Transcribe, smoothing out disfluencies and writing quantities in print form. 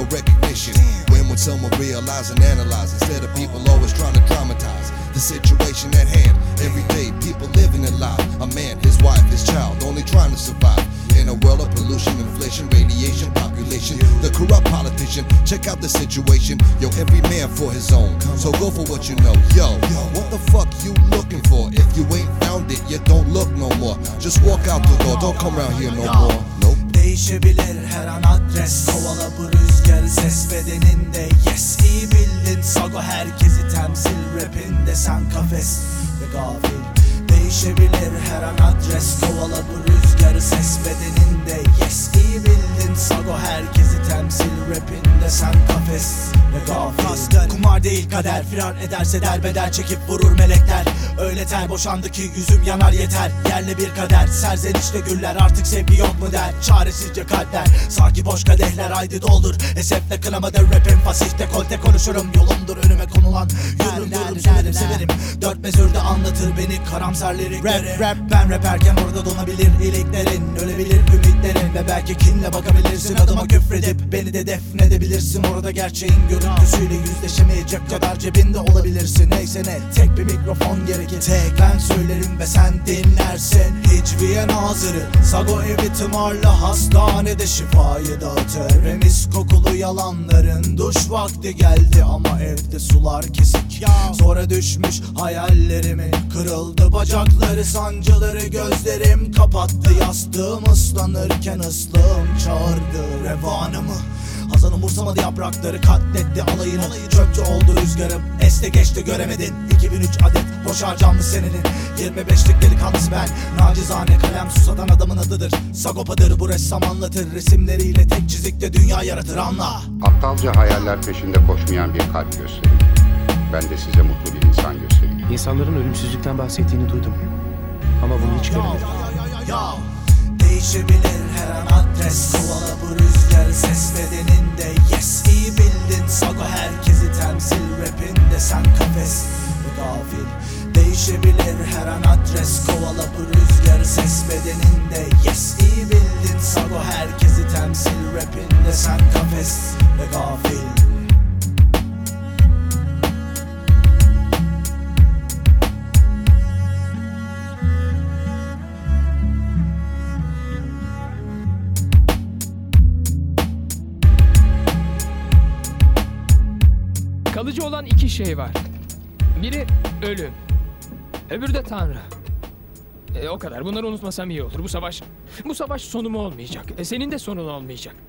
recognition. When someone realize and analyze, instead of people always trying to dramatize the situation at hand. Every day people living a lie. A man, his wife, his child, only trying to survive. In a world of pollution, inflation, radiation, population, the corrupt politician. Check out the situation. Yo, every man for his own. So go for what you know. Yo, what the fuck you looking for? If you ain't found it, you don't look no more. Just walk out the door. Don't come around here no more. Nope. Değişebilir her an adres. Kovala bu rüzgarı ses bedeninde. Yes, iyi bildin Sago, herkesi temsil. Rapinde sen kafes ve gafil. Değişebilir her an adres. Kovala bu rüzgarı ses bedeninde. Yes, iyi bildin Sago, herkesi temsil. Rapinde sen kafes ve gafil. Kumar değil kader, firar ederse derbeder. Çekip vurur melekler. Öyle ter boşandı ki yüzüm yanar yeter. Yerle bir kader, serzenişte güller. Artık sevgi yok mu der, çaresizce kalpler. Sanki boş kadehler, haydi doldur. Esefle kınamadır rapim, fasih dekolte konuşurum. Yolumdur önüme konulan, yürürüm söylerim severim. Dört mezürde anlatır beni karamsar lirikleri. Rap ben raperken orada donabilir iliklerin. Ölebilir ümitlerin ve belki kinle bakabilirsin adıma küfredip beni de defnedebilirsin. Orada gerçeğin görüntüsüyle yüzleşemeyecek kadar cebinde olabilirsin. Neyse ne, tek bir mikrofon gerekir. Tek ben söylerim ve sen dinlersin. Hiçbir hazırı Sago evi tımarlı, hastanede şifayı dağıtır. Ve mis kokulu yalanların duş vakti geldi ama evde sular kesik. Sonra düşmüş hayallerimin, kırıldı bacakları, sancıları gözlerim kapattı. Yastığım ıslanırken ıslığım çağırdı revanımı. Hazan umursamadı yaprakları, katletti alayını. Çöpçü oldu rüzgarım, este geçti göremedin. 2003 adet boş harcanmış senenin. 25'lik delikanlısı ben, nacizane kalem susatan adamın adıdır. Sagopadır bu ressam, anlatır resimleriyle. Tek çizikte dünya yaratır, anla. Aptalca hayaller peşinde koşmayan bir kalp gösterin. Ben de size mutlu bir insan göstereyim. İnsanların ölümsüzlükten bahsettiğini duydum. Ama bunu hiç görmedim. Değişebilir her an adres. Kovala bu rüzgarı ses bedeninde. Yes, iyi bildin Sago, herkesi temsil. Rapinde sen kafes ve gafil. Değişebilir her an adres. Kovala bu rüzgarı ses bedeninde. Yes, iyi bildin Sago, herkesi temsil. Rapinde sen kafes ve gafil. Kalıcı olan iki şey var. Biri ölüm, öbürü de Tanrı. O kadar. Bunları unutmasam iyi olur. Bu savaş sonumu olmayacak. Senin de sonun olmayacak.